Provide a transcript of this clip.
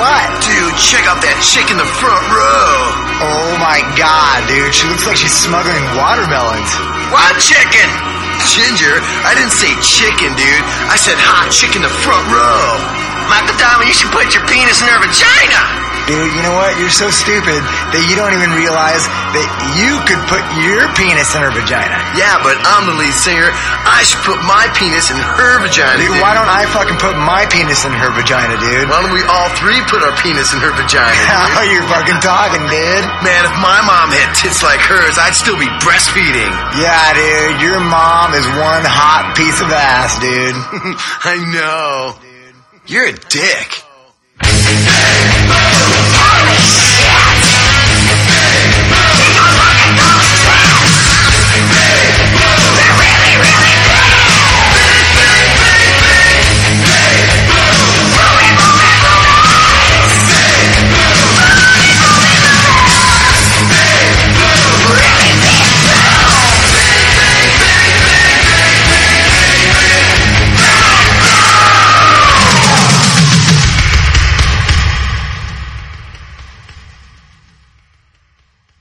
what? Dude, check out that chick in the front row. Oh my god, dude. She looks like she's smuggling watermelons. What chicken? Ginger, I didn't say chicken, dude. I said hot chick in the front row. Michael Diamond, you should put your penis in her vagina. Dude, you know what? You're so stupid that you don't even realize that you could put your penis in her vagina. Yeah, but I'm the lead singer. I should put my penis in her vagina, dude. Why don't I fucking put my penis in her vagina, dude? Why don't we all three put our penis in her vagina, dude? How you're fucking talking, dude? Man, if my mom had tits like hers, I'd still be breastfeeding. Yeah, dude. Your mom is one hot piece of ass, dude. I know. You're a dick.